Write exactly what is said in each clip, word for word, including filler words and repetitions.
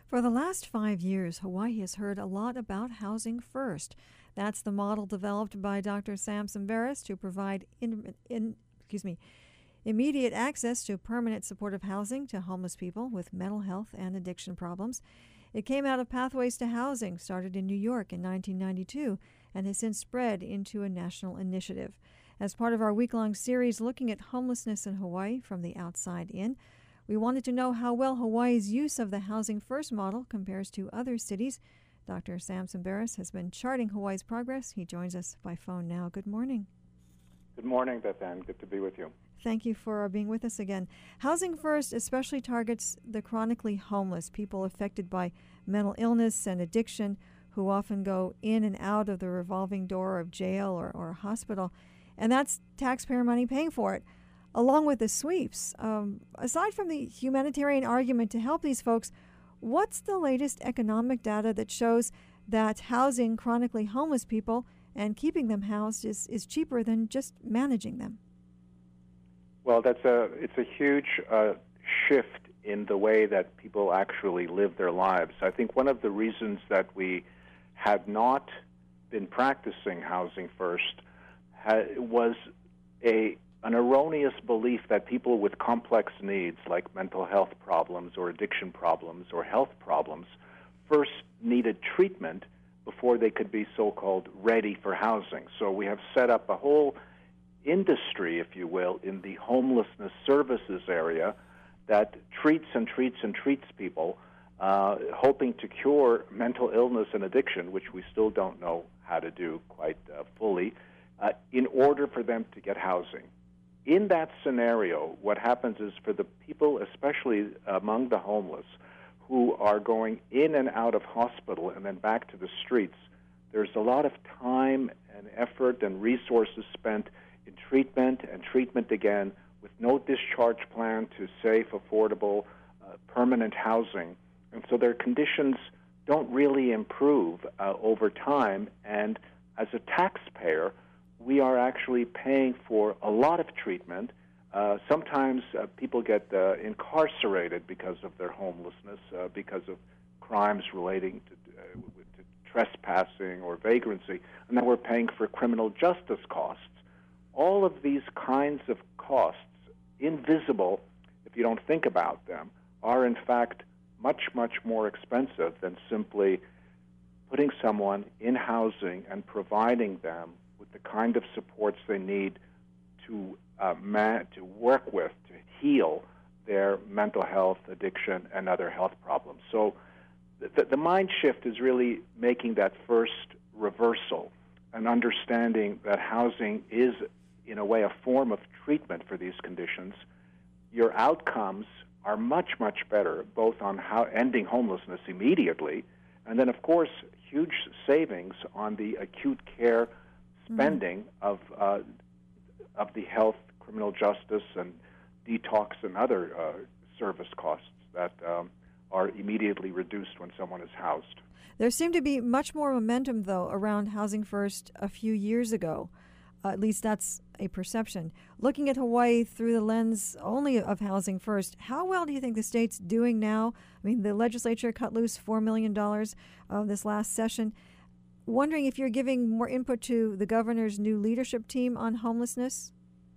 For the last five years, Hawaii has heard a lot about Housing First. That's the model developed by Doctor Samson Barris to provide in, in, excuse me, immediate access to permanent supportive housing to homeless people with mental health and addiction problems. It came out of Pathways to Housing, started in New York in nineteen ninety-two, and has since spread into a national initiative. As part of our week-long series looking at homelessness in Hawaii from the outside in, we wanted to know how well Hawaii's use of the Housing First model compares to other cities. Doctor Samson Barris has been charting Hawaii's progress. He joins us by phone now. Good morning. Good morning, Beth Ann. Good to be with you. Thank you for being with us again. Housing First especially targets the chronically homeless, people affected by mental illness and addiction who often go in and out of the revolving door of jail or, or hospital, and that's taxpayer money paying for it, along with the sweeps. Um, aside from the humanitarian argument to help these folks, what's the latest economic data that shows that housing chronically homeless people and keeping them housed is, is cheaper than just managing them? Well, that's a it's a huge uh, shift in the way that people actually live their lives. I think one of the reasons that we had not been practicing Housing First ha- was a an erroneous belief that people with complex needs like mental health problems or addiction problems or health problems first needed treatment before they could be so-called ready for housing. So we have set up a whole industry, if you will, in the homelessness services area that treats and treats and treats people, uh, hoping to cure mental illness and addiction, which we still don't know how to do quite uh, fully, uh, in order for them to get housing. In that scenario, what happens is for the people, especially among the homeless, who are going in and out of hospital and then back to the streets, there's a lot of time and effort and resources spent in treatment and treatment again with no discharge plan to safe, affordable, uh, permanent housing. And so their conditions don't really improve uh, over time. And as a taxpayer, we are actually paying for a lot of treatment. Uh, sometimes uh, people get uh, incarcerated because of their homelessness, uh, because of crimes relating to, uh, to trespassing or vagrancy, and then we're paying for criminal justice costs. All of these kinds of costs, invisible if you don't think about them, are in fact much, much more expensive than simply putting someone in housing and providing them with the kind of supports they need to uh, man- to work with, to heal their mental health, addiction, and other health problems. So the, the mind shift is really making that first reversal and understanding that housing is, in a way, a form of treatment for these conditions. Your outcomes are much, much better, both on how ending homelessness immediately, and then, of course, huge savings on the acute care spending mm-hmm. of uh, of the health, criminal justice, and detox and other uh, service costs that um, are immediately reduced when someone is housed. There seemed to be much more momentum, though, around Housing First a few years ago. Uh, at least that's a perception. Looking at Hawaii through the lens only of Housing First, how well do you think the state's doing now? I mean, the legislature cut loose four million dollars uh, this last session. Wondering if you're giving more input to the governor's new leadership team on homelessness?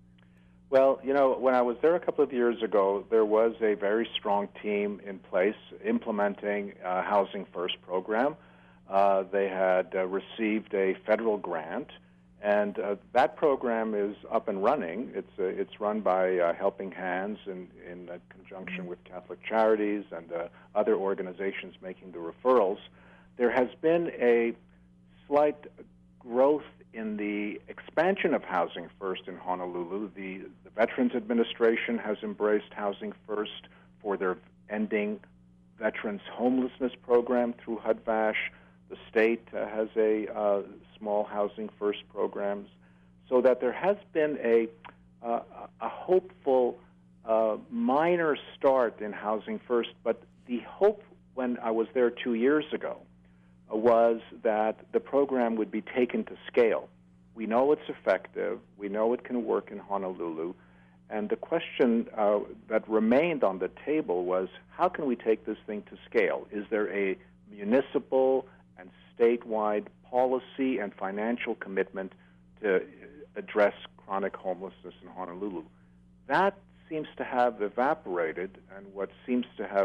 Well, you know, when I was there a couple of years ago, there was a very strong team in place implementing a Housing First program. Uh, they had uh, received a federal grant, and uh, that program is up and running. It's uh, it's run by uh, Helping Hands in, in uh, conjunction with Catholic Charities and uh, other organizations making the referrals. There has been a slight growth in the expansion of Housing First in Honolulu. The, the Veterans Administration has embraced Housing First for their ending veterans homelessness program through H U D V A S H. The state uh, has a uh, small Housing First programs, so that there has been a, uh, a hopeful uh, minor start in Housing First, but the hope when I was there two years ago was that the program would be taken to scale. We know it's effective. We know it can work in Honolulu. And the question uh, that remained on the table was, how can we take this thing to scale? Is there a municipal and statewide policy and financial commitment to address chronic homelessness in Honolulu? That seems to have evaporated, and what seems to have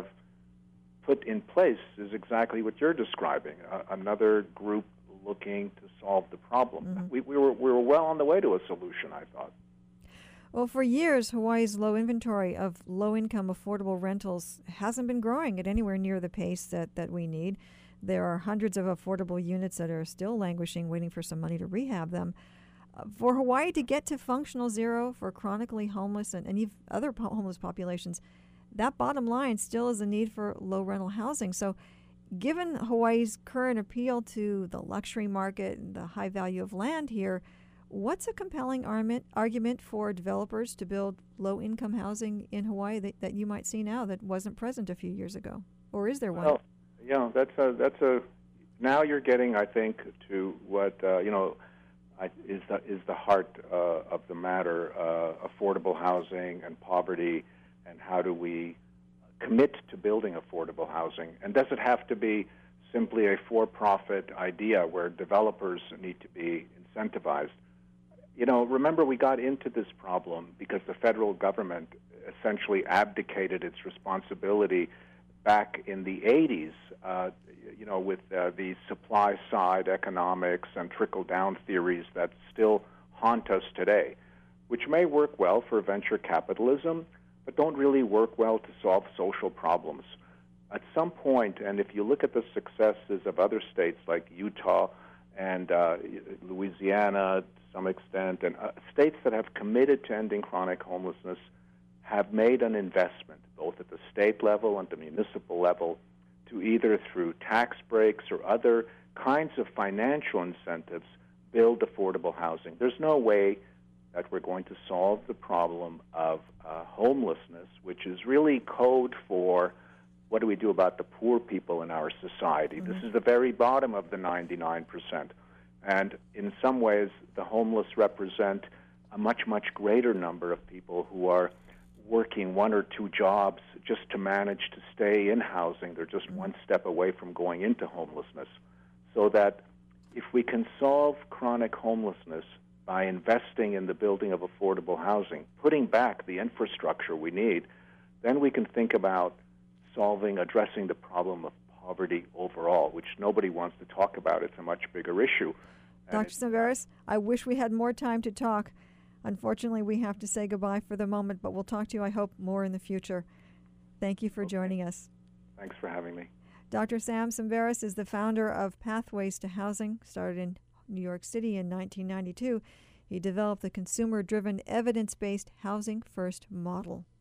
put in place is exactly what you're describing, uh, another group looking to solve the problem. Mm-hmm. We, we, were, we were well on the way to a solution, I thought. Well, for years, Hawaii's low inventory of low-income affordable rentals hasn't been growing at anywhere near the pace that, that we need. There are hundreds of affordable units that are still languishing, waiting for some money to rehab them. Uh, for Hawaii to get to functional zero for chronically homeless and, and even other po- homeless populations, that bottom line still is a need for low rental housing. So given Hawaii's current appeal to the luxury market and the high value of land here, what's a compelling argument, argument for developers to build low-income housing in Hawaii that, that you might see now that wasn't present a few years ago? Or is there one? Well, yeah, that's a, that's a, now you're getting, I think, to what, uh, you know, I, is, the, is the heart uh, of the matter, uh, affordable housing and poverty, and how do we commit to building affordable housing? And does it have to be simply a for-profit idea where developers need to be incentivized? You know, remember we got into this problem because the federal government essentially abdicated its responsibility back in the eighties, uh, you know, with uh, the supply-side economics and trickle-down theories that still haunt us today, which may work well for venture capitalism, but don't really work well to solve social problems. At some point, and if you look at the successes of other states like Utah and uh, Louisiana, some extent, and uh, states that have committed to ending chronic homelessness have made an investment, both at the state level and the municipal level, to either through tax breaks or other kinds of financial incentives build affordable housing. There's no way that we're going to solve the problem of uh, homelessness, which is really code for what do we do about the poor people in our society. Mm-hmm. This is the very bottom of the ninety-nine percent. And in some ways, the homeless represent a much, much greater number of people who are working one or two jobs just to manage to stay in housing. They're just one step away from going into homelessness. So that if we can solve chronic homelessness by investing in the building of affordable housing, putting back the infrastructure we need, then we can think about solving, addressing the problem of poverty overall, which nobody wants to talk about. It's a much bigger issue. Doctor Samveris, I wish we had more time to talk. Unfortunately, we have to say goodbye for the moment, but we'll talk to you, I hope, more in the future. Thank you for okay. joining us. Thanks for having me. Doctor Sam Samveris is the founder of Pathways to Housing, started in New York City in nineteen ninety-two. He developed the consumer-driven, evidence-based Housing First model.